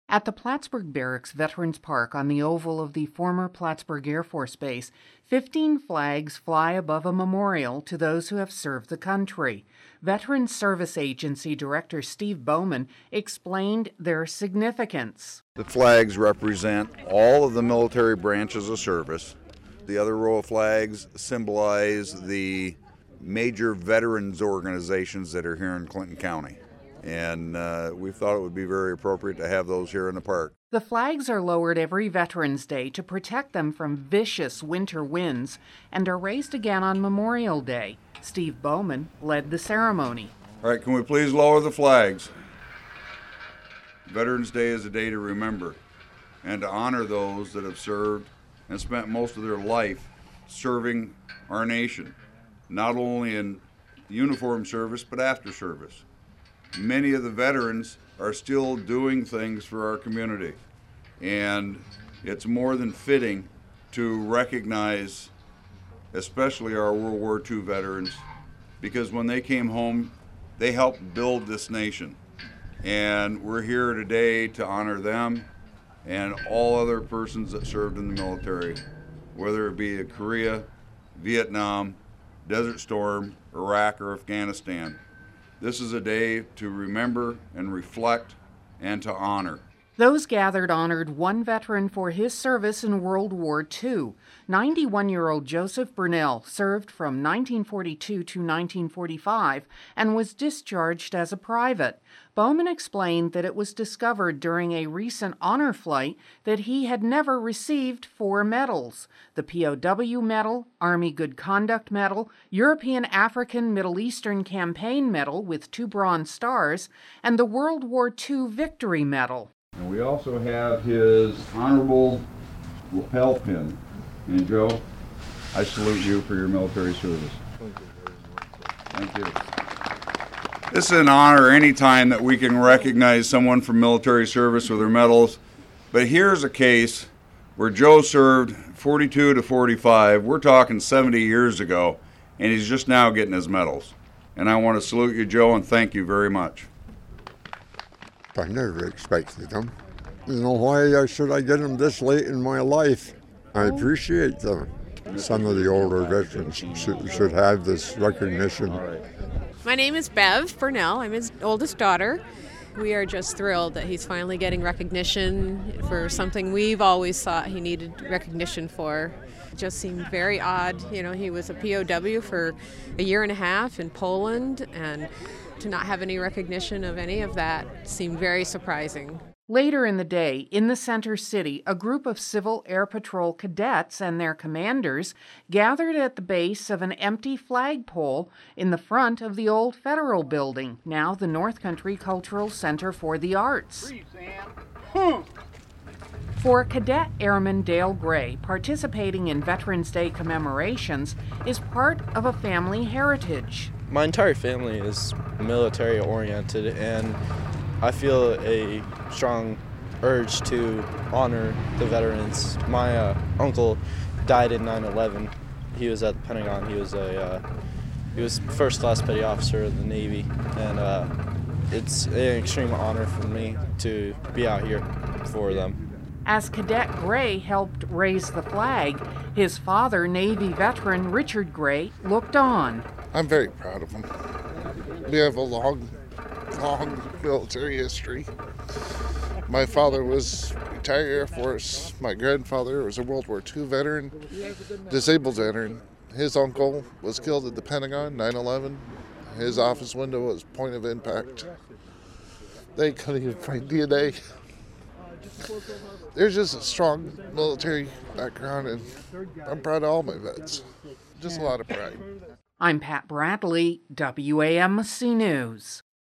At the Plattsburgh Barracks Veterans Park on the oval of the former Plattsburgh Air Force Base, 15 flags fly above a memorial to those who have served the country. Veterans Service Agency Director Steve Bowman explained their significance. The flags represent all of the military branches of service. The other row of flags symbolize the major veterans organizations that are here in Clinton County. And we thought it would be very appropriate to have those here in the park. The flags are lowered every Veterans Day to protect them from vicious winter winds and are raised again on Memorial Day. Steve Bowman led the ceremony. All right, can we please lower the flags? Veterans Day is a day to remember and to honor those that have served and spent most of their life serving our nation, not only in uniform service but after service. Many of the veterans are still doing things for our community, and it's more than fitting to recognize especially our World War II veterans, because when they came home, they helped build this nation. And we're here today to honor them and all other persons that served in the military, whether it be Korea, Vietnam, Desert Storm, Iraq, or Afghanistan. This is a day to remember and reflect and to honor. Those gathered honored one veteran for his service in World War II. 91-year-old Joseph Burnell served from 1942 to 1945 and was discharged as a private. Bowman explained that it was discovered during a recent honor flight that he had never received 4 medals: the POW Medal, Army Good Conduct Medal, European African Middle Eastern Campaign Medal with 2 bronze stars, and the World War II Victory Medal. And we also have his honorable lapel pin. And Joe, I salute you for your military service. Thank you. This is an honor any time that we can recognize someone from military service with their medals. But here's a case where Joe served 42 to 45. We're talking 70 years ago, and he's just now getting his medals. And I want to salute you, Joe, and thank you very much. I never expected them. Why should I get them this late in my life? I appreciate them. Some of the older veterans should have this recognition. My name is Bev Burnell. I'm his oldest daughter. We are just thrilled that he's finally getting recognition for something we've always thought he needed recognition for. It just seemed very odd. He was a POW for a year and a half in Poland, and to not have any recognition of any of that seemed very surprising. Later in the day, in the Center City, a group of Civil Air Patrol cadets and their commanders gathered at the base of an empty flagpole in the front of the old Federal Building, now the North Country Cultural Center for the Arts. For Cadet Airman Dale Gray, participating in Veterans Day commemorations is part of a family heritage. My entire family is military-oriented, and I feel a strong urge to honor the veterans. My uncle died in 9/11. He was at the Pentagon. He was first-class petty officer in the Navy, and it's an extreme honor for me to be out here for them. As Cadet Gray helped raise the flag, his father, Navy veteran Richard Gray, looked on. I'm very proud of him. We have a long military history. My father was retired Air Force. My grandfather was a World War II veteran, disabled veteran. His uncle was killed at the Pentagon, 9/11. His office window was point of impact. They couldn't even find DNA. There's just a strong military background, and I'm proud of all my vets. Just a lot of pride. I'm Pat Bradley, WAMC News.